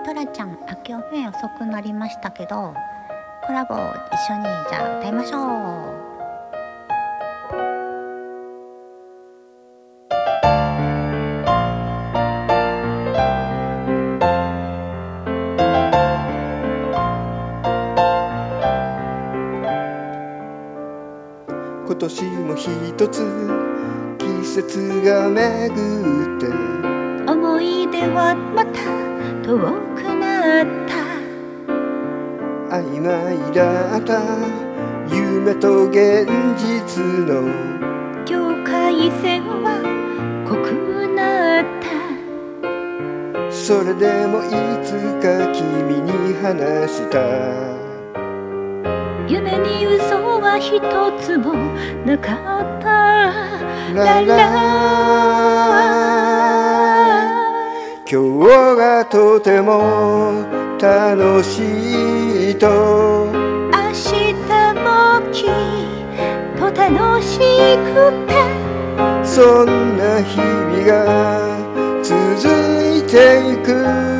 トラちゃん、今日ね遅くなりましたけど、コラボ一緒にじゃあ歌いましょう。 今年も一つ季節が巡って思い出はまた遠くなった。 曖昧だった夢と現実の境界線は濃くなった。 それでもいつか君に話した夢に嘘は一つもなかった。 ララ今日がとても楽しいと明日もきっと楽しくて、 そんな日々が続いていく